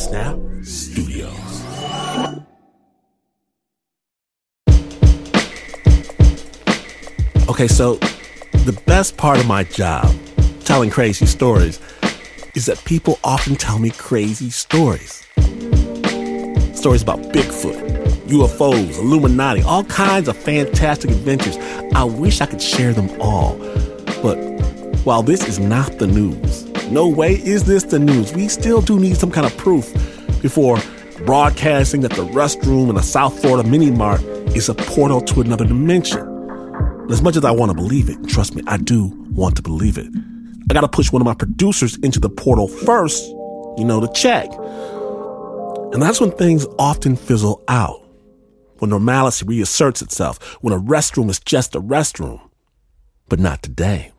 Snap Studios. Okay, so the best part of my job, telling crazy stories, is that people often tell me crazy stories. Stories about Bigfoot, UFOs, Illuminati, all kinds of fantastic adventures. I wish I could share them all. But while this is not the news, no way is this the news, we still do need some kind of proof before broadcasting that the restroom in a South Florida mini mart is a portal to another dimension. As much as I want to believe it, trust me, I do want to believe it, I got to push one of my producers into the portal first, to check. And that's when things often fizzle out, when normalcy reasserts itself, when a restroom is just a restroom. But not today.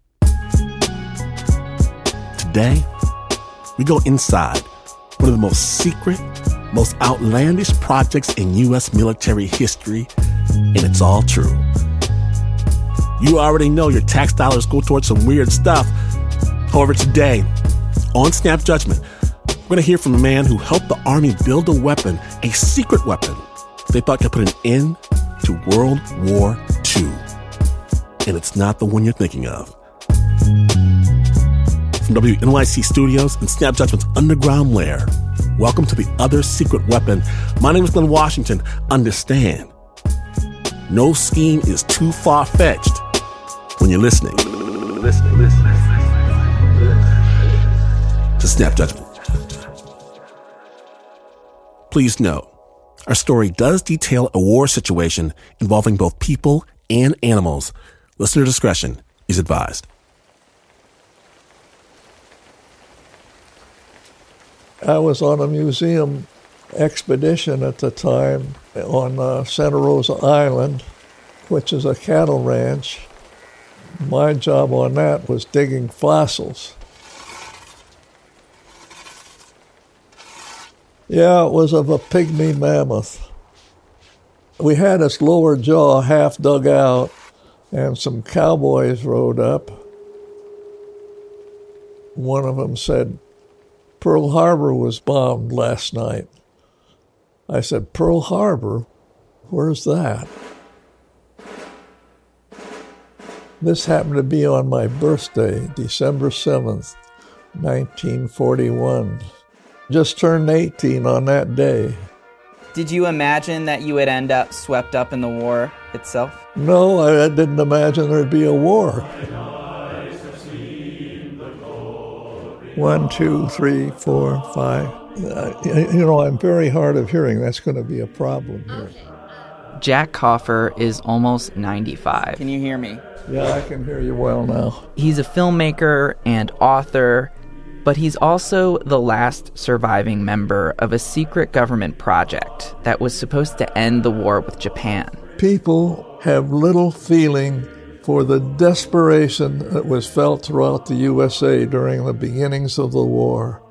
Today, we go inside one of the most secret, most outlandish projects in U.S. military history, and it's all true. You already know your tax dollars go towards some weird stuff. However, today, on Snap Judgment, we're going to hear from a man who helped the Army build a weapon, a secret weapon they thought could put an end to World War II. And it's not the one you're thinking of. From WNYC Studios and Snap Judgment's underground lair, welcome to the other secret weapon. My name is Glenn Washington. Understand, no scheme is too far-fetched when you're listening. Listen. To Snap Judgment. Please note, our story does detail a war situation involving both people and animals. Listener discretion is advised. I was on a museum expedition at the time on Santa Rosa Island, which is a cattle ranch. My job on that was digging fossils. Yeah, it was of a pygmy mammoth. We had its lower jaw half dug out, and some cowboys rode up. One of them said, "Pearl Harbor was bombed last night." I said, "Pearl Harbor? Where's that?" This happened to be on my birthday, December 7th, 1941. Just turned 18 on that day. Did you imagine that you would end up swept up in the war itself? No, I didn't imagine there'd be a war. 1, 2, 3, 4, 5. I'm very hard of hearing. That's going to be a problem here. Jack Coffer is almost 95. Can you hear me? Yeah, I can hear you well now. He's a filmmaker and author, but he's also the last surviving member of a secret government project that was supposed to end the war with Japan. People have little feeling for the desperation that was felt throughout the USA during the beginnings of the war.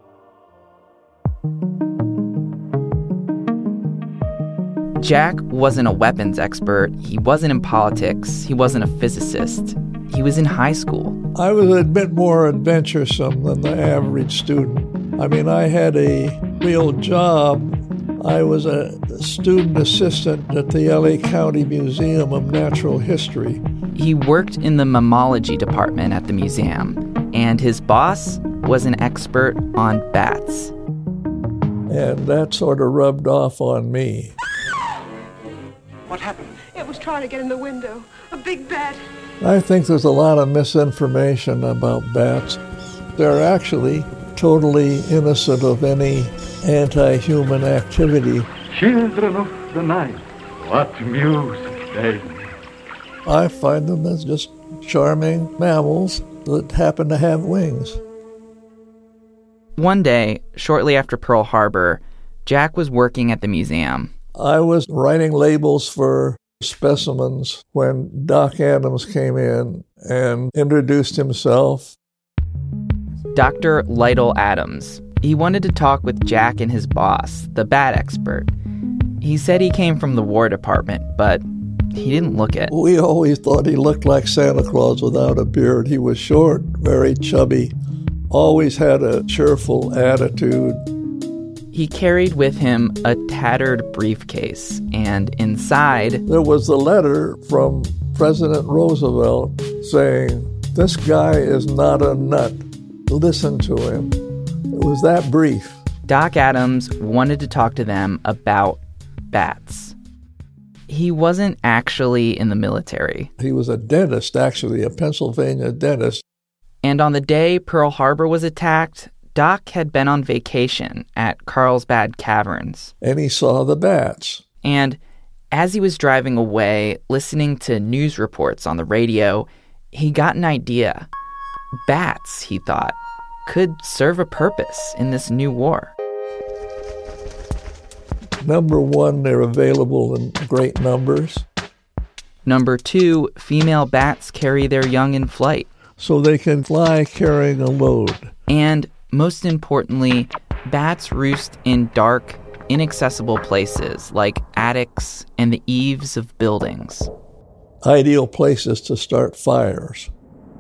Jack wasn't a weapons expert. He wasn't in politics. He wasn't a physicist. He was in high school. I was a bit more adventuresome than the average student. I mean, I had a real job. I was a student assistant at the LA County Museum of Natural History. He worked in the mammalogy department at the museum, and his boss was an expert on bats. And that sort of rubbed off on me. What happened? It was trying to get in the window. A big bat. I think there's a lot of misinformation about bats. They're actually totally innocent of any anti-human activity. Children of the night, what music they make. I find them as just charming mammals that happen to have wings. One day, shortly after Pearl Harbor, Jack was working at the museum. I was writing labels for specimens when Doc Adams came in and introduced himself. Dr. Lytle Adams. He wanted to talk with Jack and his boss, the bat expert. He said he came from the War Department, but he didn't look it. We always thought he looked like Santa Claus without a beard. He was short, very chubby, always had a cheerful attitude. He carried with him a tattered briefcase, and inside there was a letter from President Roosevelt saying, "This guy is not a nut. Listen to him." It was that brief. Doc Adams wanted to talk to them about bats. He wasn't actually in the military. He was a dentist, actually, a Pennsylvania dentist. And on the day Pearl Harbor was attacked, Doc had been on vacation at Carlsbad Caverns. And he saw the bats. And as he was driving away, listening to news reports on the radio, he got an idea. Bats, he thought, could serve a purpose in this new war. Number one, they're available in great numbers. Number two, female bats carry their young in flight. So they can fly carrying a load. And most importantly, bats roost in dark, inaccessible places like attics and the eaves of buildings. Ideal places to start fires.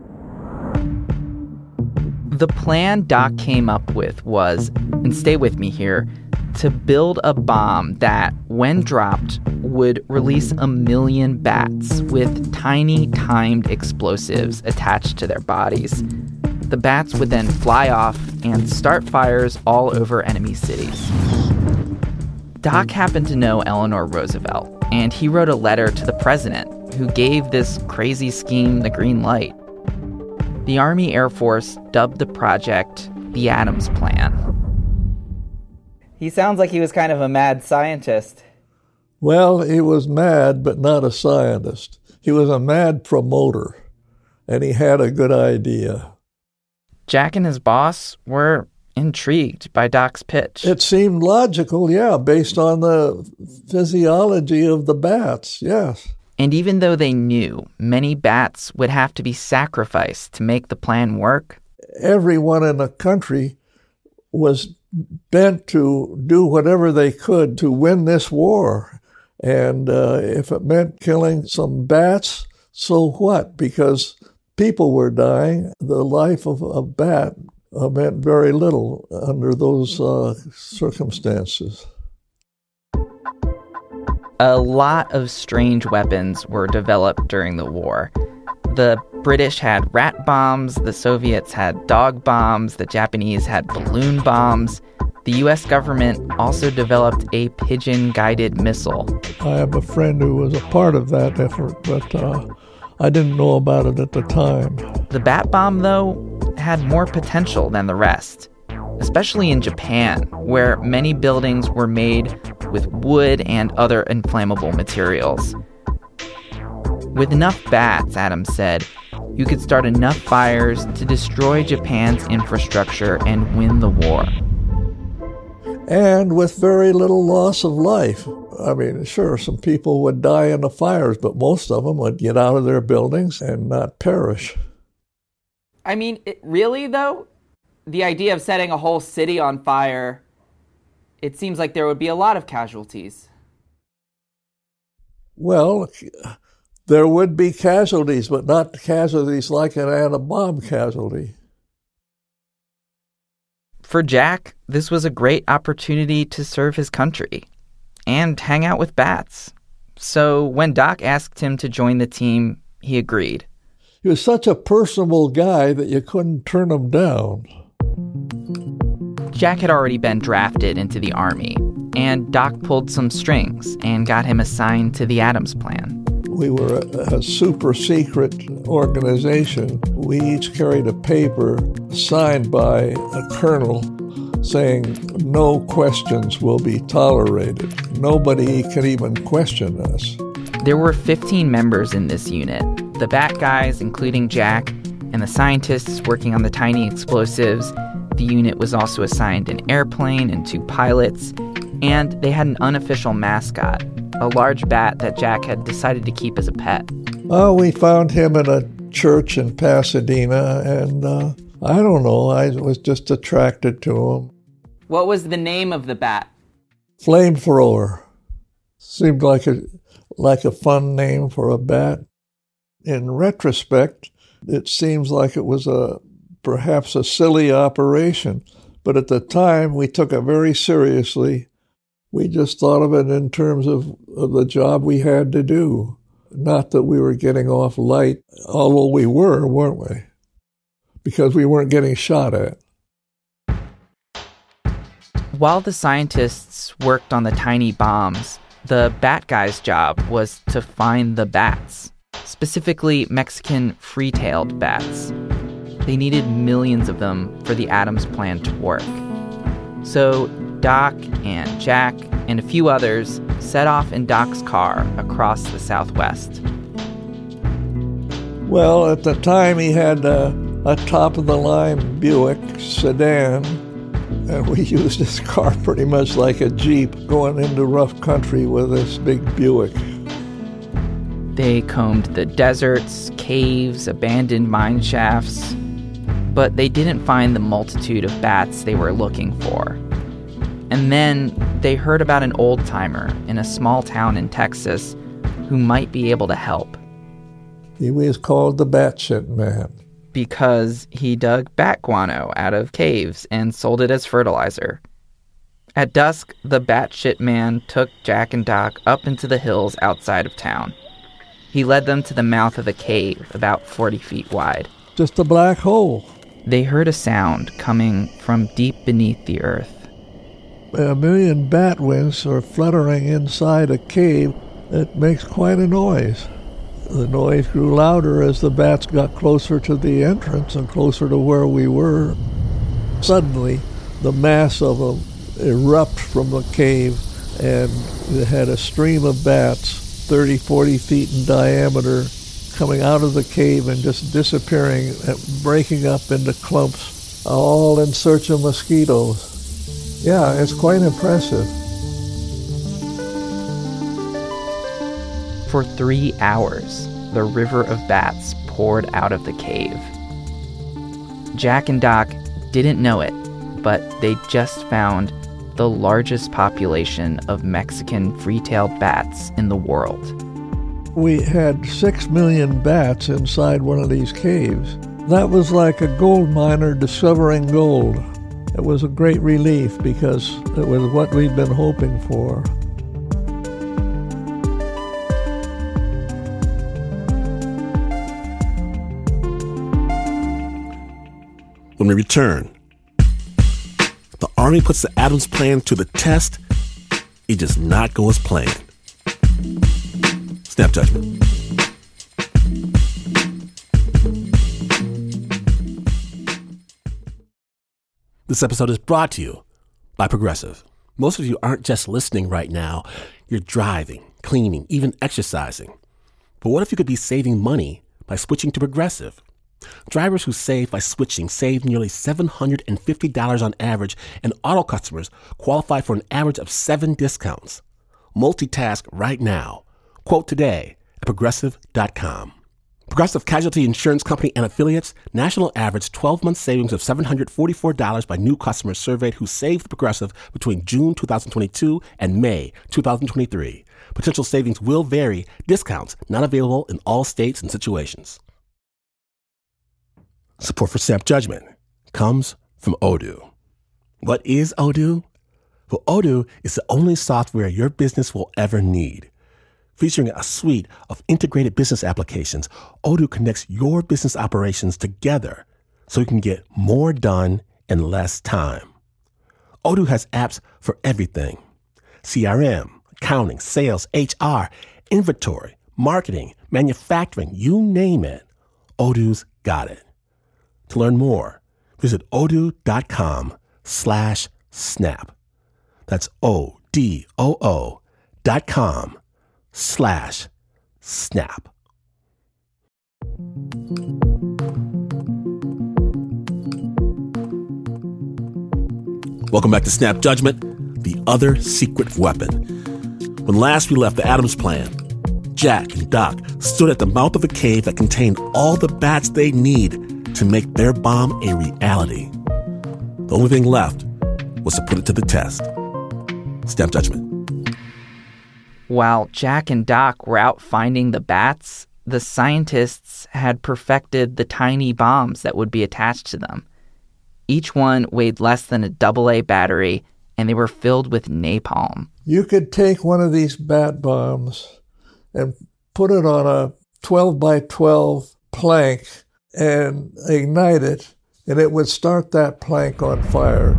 The plan Doc came up with was, and stay with me here, to build a bomb that, when dropped, would release 1 million bats with tiny timed explosives attached to their bodies. The bats would then fly off and start fires all over enemy cities. Doc happened to know Eleanor Roosevelt, and he wrote a letter to the president who gave this crazy scheme the green light. The Army Air Force dubbed the project the Adams Plan. He sounds like he was kind of a mad scientist. Well, he was mad, but not a scientist. He was a mad promoter, and he had a good idea. Jack and his boss were intrigued by Doc's pitch. It seemed logical, yeah, based on the physiology of the bats, yes. And even though they knew many bats would have to be sacrificed to make the plan work, everyone in the country was bent to do whatever they could to win this war. And if it meant killing some bats, so what? Because people were dying. The life of a bat meant very little under those circumstances. A lot of strange weapons were developed during the war. The British had rat bombs, the Soviets had dog bombs, the Japanese had balloon bombs. The U.S. government also developed a pigeon-guided missile. I have a friend who was a part of that effort, but I didn't know about it at the time. The bat bomb, though, had more potential than the rest, especially in Japan, where many buildings were made with wood and other inflammable materials. With enough bats, Adams said, you could start enough fires to destroy Japan's infrastructure and win the war. And with very little loss of life. I mean, sure, some people would die in the fires, but most of them would get out of their buildings and not perish. I mean, really, though? The idea of setting a whole city on fire, it seems like there would be a lot of casualties. Well, there would be casualties, but not casualties like an anti-bomb casualty. For Jack, this was a great opportunity to serve his country and hang out with bats. So when Doc asked him to join the team, he agreed. He was such a personable guy that you couldn't turn him down. Jack had already been drafted into the Army, and Doc pulled some strings and got him assigned to the Adams Plan. We were a super secret organization. We each carried a paper signed by a colonel saying no questions will be tolerated. Nobody can even question us. There were 15 members in this unit. The bat guys, including Jack, and the scientists working on the tiny explosives. The unit was also assigned an airplane and 2 pilots, and they had an unofficial mascot, a large bat that Jack had decided to keep as a pet. We found him in a church in Pasadena, and I don't know, I was just attracted to him. What was the name of the bat? Flamethrower. Seemed like a fun name for a bat. In retrospect, it seems like it was perhaps a silly operation, But at the time, we took it very seriously. We just thought of it in terms of the job we had to do. Not that we were getting off light, although we were, weren't we? Because we weren't getting shot at. While the scientists worked on the tiny bombs, the bat guy's job was to find the bats, specifically Mexican free-tailed bats. They needed millions of them for the Adams plan to work. So Doc and Jack and a few others set off in Doc's car across the Southwest. Well, at the time he had a top-of-the-line Buick sedan, and we used his car pretty much like a Jeep going into rough country with this big Buick. They combed the deserts, caves, abandoned mine shafts, but they didn't find the multitude of bats they were looking for. And then they heard about an old-timer in a small town in Texas who might be able to help. He was called the Batshit Man. Because he dug bat guano out of caves and sold it as fertilizer. At dusk, the Batshit Man took Jack and Doc up into the hills outside of town. He led them to the mouth of a cave about 40 feet wide. Just a black hole. They heard a sound coming from deep beneath the earth. 1 million bat wings are fluttering inside a cave. It makes quite a noise. The noise grew louder as the bats got closer to the entrance and closer to where we were. Suddenly, the mass of them erupted from the cave, and it had a stream of bats, 30, 40 feet in diameter, coming out of the cave and just disappearing, breaking up into clumps, all in search of mosquitoes. Yeah, it's quite impressive. For 3 hours, the river of bats poured out of the cave. Jack and Doc didn't know it, but they just found the largest population of Mexican free-tailed bats in the world. We had 6 million bats inside one of these caves. That was like a gold miner discovering gold. It was a great relief because it was what we'd been hoping for. When we return, the Army puts the Adams Plan to the test. It does not go as planned. Snap Judgment. This episode is brought to you by Progressive. Most of you aren't just listening right now. You're driving, cleaning, even exercising. But what if you could be saving money by switching to Progressive? Drivers who save by switching save nearly $750 on average, and auto customers qualify for an average of 7 discounts. Multitask right now. Quote today at Progressive.com. Progressive Casualty Insurance Company and affiliates, national average 12-month savings of $744 by new customers surveyed who saved Progressive between June 2022 and May 2023. Potential savings will vary. Discounts not available in all states and situations. Support for Snap Judgment comes from Odoo. What is Odoo? Well, Odoo is the only software your business will ever need. Featuring a suite of integrated business applications, Odoo connects your business operations together so you can get more done in less time. Odoo has apps for everything: CRM, accounting, sales, HR, inventory, marketing, manufacturing, you name it. Odoo's got it. To learn more, visit odoo.com/snap. That's odoo.com/snap. Welcome back to Snap Judgment, the other secret weapon. When last we left the Adams Plan, Jack and Doc stood at the mouth of a cave that contained all the bats they need to make their bomb a reality. The only thing left was to put it to the test. Snap Judgment. While Jack and Doc were out finding the bats, the scientists had perfected the tiny bombs that would be attached to them. Each one weighed less than a AA battery, and they were filled with napalm. You could take one of these bat bombs and put it on a 12 by 12 plank and ignite it, and it would start that plank on fire.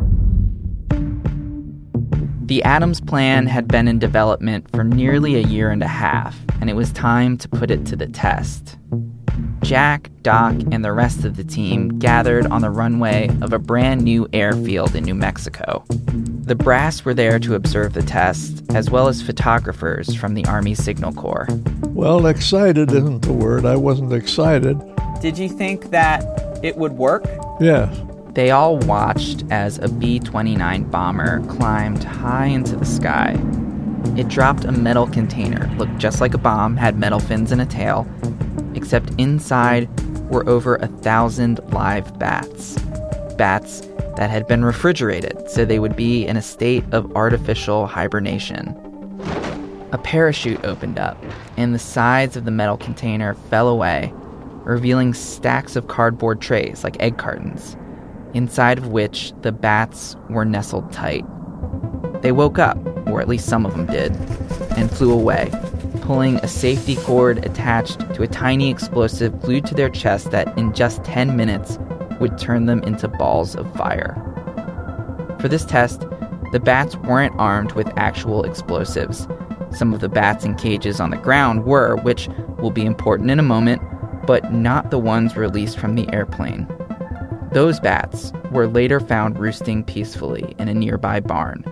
The Adams plan had been in development for nearly a year and a half, and it was time to put it to the test. Jack, Doc, and the rest of the team gathered on the runway of a brand new airfield in New Mexico. The brass were there to observe the test, as well as photographers from the Army Signal Corps. Well, excited isn't the word. I wasn't excited. Did you think that it would work? Yes. They all watched as a B-29 bomber climbed high into the sky. It dropped a metal container, looked just like a bomb, had metal fins and a tail, except inside were over 1,000 live bats. Bats that had been refrigerated so they would be in a state of artificial hibernation. A parachute opened up, and the sides of the metal container fell away, revealing stacks of cardboard trays like egg cartons, inside of which the bats were nestled tight. They woke up, or at least some of them did, and flew away, pulling a safety cord attached to a tiny explosive glued to their chest that in just 10 minutes would turn them into balls of fire. For this test, the bats weren't armed with actual explosives. Some of the bats in cages on the ground were, which will be important in a moment, but not the ones released from the airplane. Those bats were later found roosting peacefully in a nearby barn.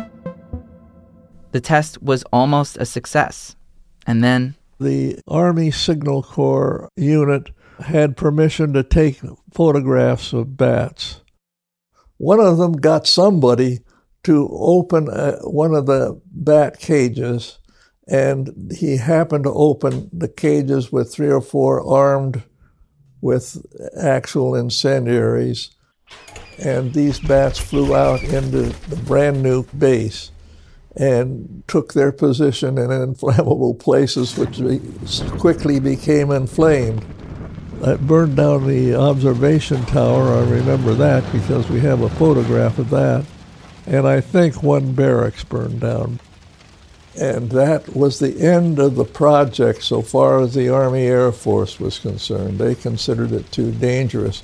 The test was almost a success. And then the Army Signal Corps unit had permission to take photographs of bats. One of them got somebody to open one of the bat cages, and he happened to open the cages with 3 or 4 armed with actual incendiaries, and these bats flew out into the brand new base and took their position in inflammable places, which quickly became inflamed. I burned down the observation tower. I remember that because we have a photograph of that. And I think one barracks burned down. And that was the end of the project so far as the Army Air Force was concerned. They considered it too dangerous.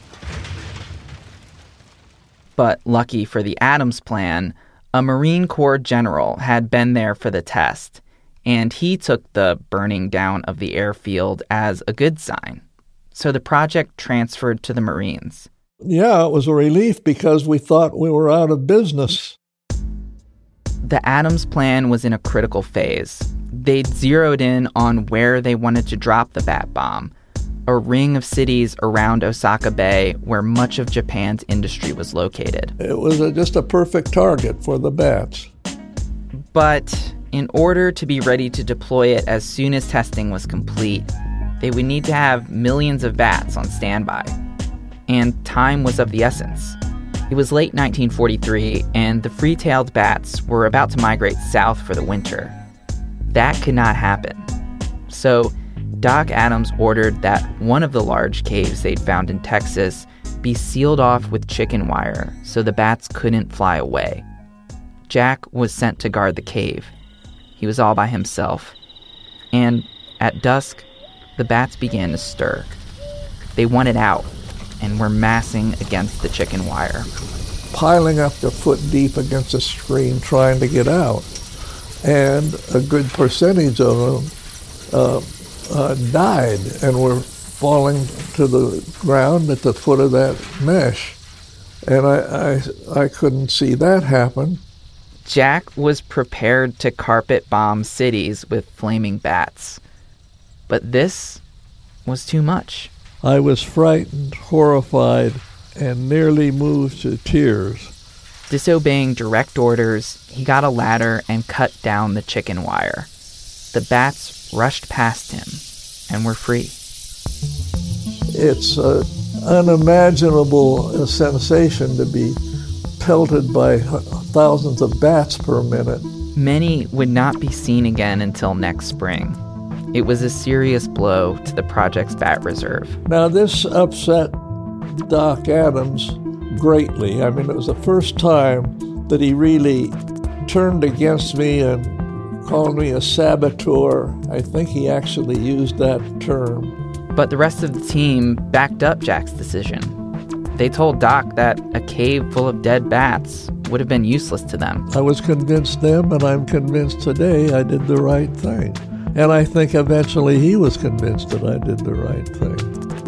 But lucky for the Adams plan, a Marine Corps general had been there for the test, and he took the burning down of the airfield as a good sign. So the project transferred to the Marines. Yeah, it was a relief because we thought we were out of business. The Adams plan was in a critical phase. They'd zeroed in on where they wanted to drop the bat bomb, a ring of cities around Osaka Bay where much of Japan's industry was located. It was just a perfect target for the bats. But in order to be ready to deploy it as soon as testing was complete, they would need to have millions of bats on standby. And time was of the essence. It was late 1943, and the free-tailed bats were about to migrate south for the winter. That could not happen. So Doc Adams ordered that one of the large caves they'd found in Texas be sealed off with chicken wire so the bats couldn't fly away. Jack was sent to guard the cave. He was all by himself. And at dusk, the bats began to stir. They wanted out and were massing against the chicken wire, piling up a foot deep against the screen trying to get out. And a good percentage of them died and were falling to the ground at the foot of that mesh. And I couldn't see that happen. Jack was prepared to carpet bomb cities with flaming bats. But this was too much. I was frightened, horrified, and nearly moved to tears. Disobeying direct orders, he got a ladder and cut down the chicken wire. The bats rushed past him and were free. It's an unimaginable sensation to be pelted by thousands of bats per minute. Many would not be seen again until next spring. It was a serious blow to the project's bat reserve. Now, this upset Doc Adams, greatly. I mean, it was the first time that he really turned against me and called me a saboteur. I think he actually used that term. But the rest of the team backed up Jack's decision. They told Doc that a cave full of dead bats would have been useless to them. I was convinced then, and I'm convinced today I did the right thing. And I think eventually he was convinced that I did the right thing.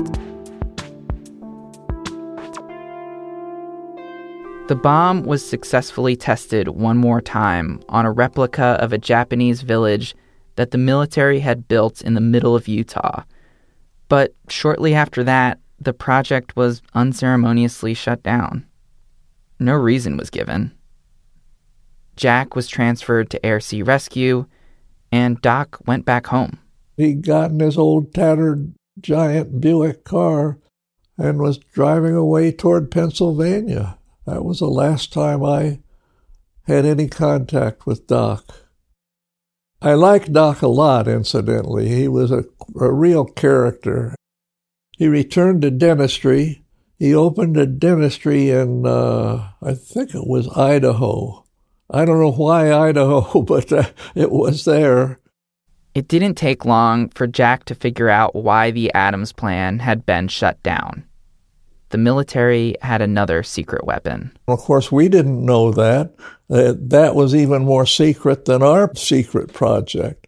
The bomb was successfully tested one more time on a replica of a Japanese village that the military had built in the middle of Utah. But shortly after that, the project was unceremoniously shut down. No reason was given. Jack was transferred to Air Sea Rescue, and Doc went back home. He got in his old tattered giant Buick car and was driving away toward Pennsylvania. That was the last time I had any contact with Doc. I liked Doc a lot, incidentally. He was a real character. He returned to dentistry. He opened a dentistry in, I think it was Idaho. I don't know why Idaho, but it was there. It didn't take long for Jack to figure out why the Adams plan had been shut down. The military had another secret weapon. Of course, we didn't know that. That was even more secret than our secret project.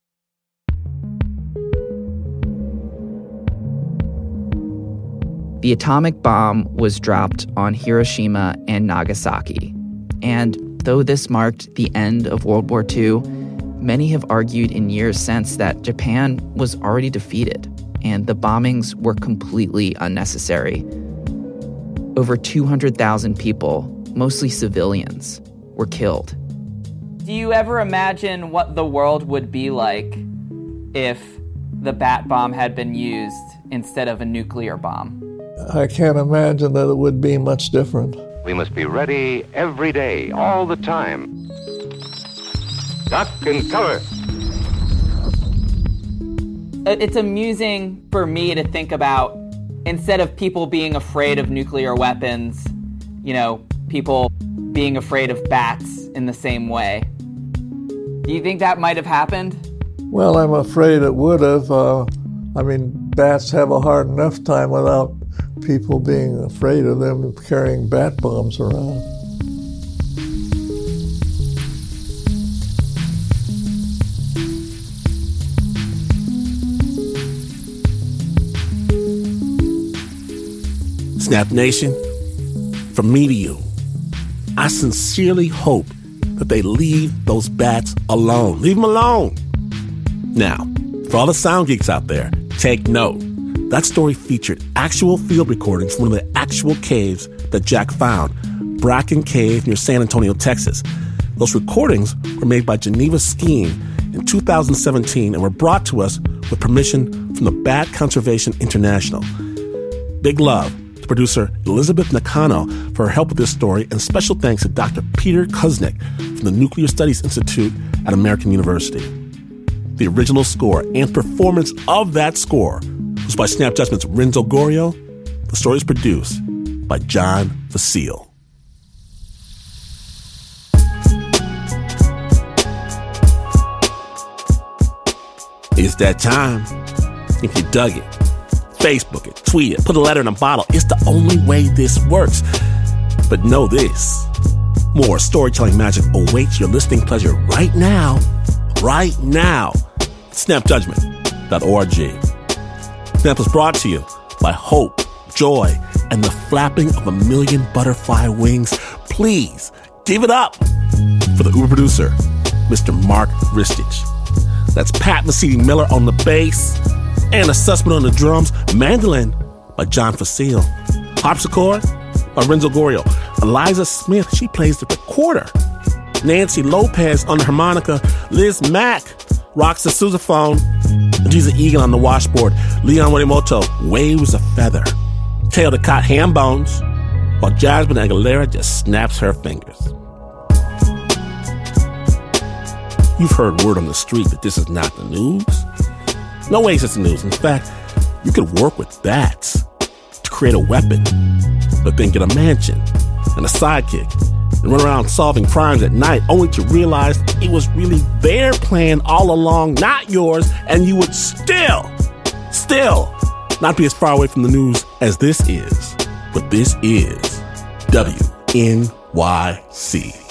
The atomic bomb was dropped on Hiroshima and Nagasaki. And though this marked the end of World War II, many have argued in years since that Japan was already defeated and the bombings were completely unnecessary. Over 200,000 people, mostly civilians, were killed. Do you ever imagine what the world would be like if the bat bomb had been used instead of a nuclear bomb? I can't imagine that it would be much different. We must be ready every day, all the time. Duck and cover. It's amusing for me to think about, instead of people being afraid of nuclear weapons, people being afraid of bats in the same way. Do you think that might have happened? Well, I'm afraid it would have. Bats have a hard enough time without people being afraid of them carrying bat bombs around. Snap Nation, from me to you, I sincerely hope that they leave those bats alone. Leave them alone. Now, for all the sound geeks out there, take note. That story featured actual field recordings from one of the actual caves that Jack found, Bracken Cave near San Antonio, Texas. Those recordings were made by Geneva Skiing in 2017 and were brought to us with permission from the Bat Conservation International. Big love to producer Elizabeth Nakano for her help with this story, and special thanks to Dr. Peter Kuznick from the Nuclear Studies Institute at American University. The original score and performance of that score was by Snap Judgment's Renzo Gorio. The story is produced by John Vasile. It's that time. If you dug it, Facebook it, tweet it, put a letter in a bottle. It's the only way this works. But know this. More storytelling magic awaits your listening pleasure right now. Right now. SnapJudgment.org. Snap was brought to you by hope, joy, and the flapping of a million butterfly wings. Please give it up for the Uber producer, Mr. Mark Ristich. That's Pat Mesiti-Miller on the bass, Anna Sussman on the drums, mandolin by John Vasile, harpsichord by Renzo Gorio, Eliza Smith, she plays the recorder, Nancy Lopez on the harmonica, Liz Mack rocks the sousaphone, Jesus Egan on the washboard, Leon Morimoto waves a feather, Teo DeCott ham bones, while Jasmine Aguilera just snaps her fingers. You've heard word on the street that this is not the news. No way it's the news. In fact, you could work with bats to create a weapon but then get a mansion and a sidekick and run around solving crimes at night, only to realize it was really their plan all along, not yours, and you would still not be as far away from the news as this is. But this is WNYC.